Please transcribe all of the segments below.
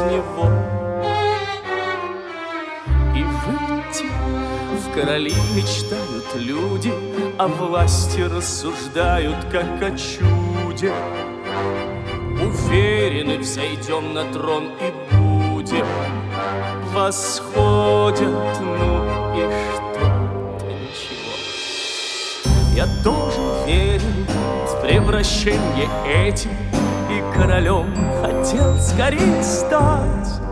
него и выйти. В короли мечтают люди, о власти рассуждают, как о чуде. Уверены, взойдем на трон и будем. Восходят, ну и что? Да ничего. Я тоже верю в превращение эти, и королем хотел скорее стать.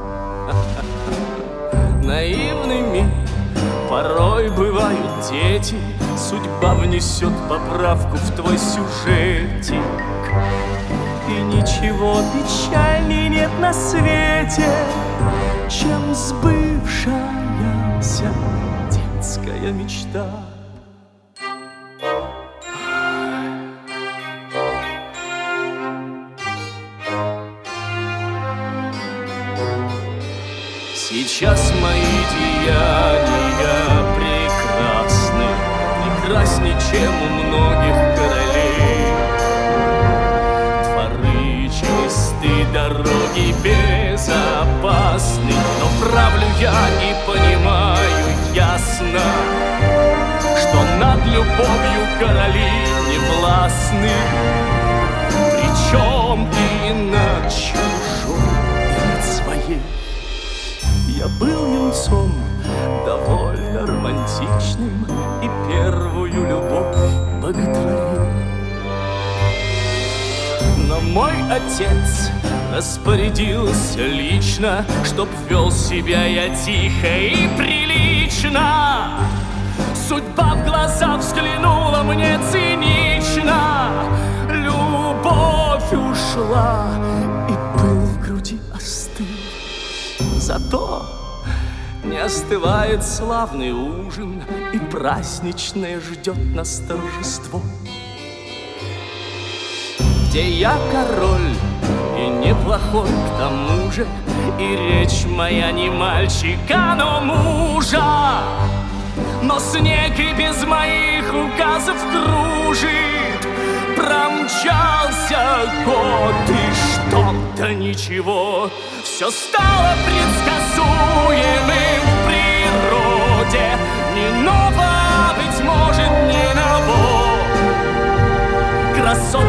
Наивными порой бывают дети, судьба внесет поправку в твой сюжетик. И ничего печальней нет на свете, чем сбывшаяся детская мечта. Сейчас мои деяния прекрасны, прекрасней, чем у многих королей. Дворы чисты, дороги безопасны, но правлю я и понимаю ясно, что над любовью короли не властны, причем и над чужой, и над своей. Я был юнцом довольно романтичным и первую любовь боготворил. Но мой отец распорядился лично, чтоб вел себя я тихо и прилично. Судьба в глаза взглянула мне цинично. Любовь ушла, и пыл в груди остыл. Зато не остывает славный ужин, и праздничное ждет нас торжество, где я король и неплохой к тому же, и речь моя не мальчика, но мужа. Но снег и без моих указов кружит. Промчался год, и что-то ничего. Все стало предсказуемым в природе. Не ново, быть может, не ново. Красота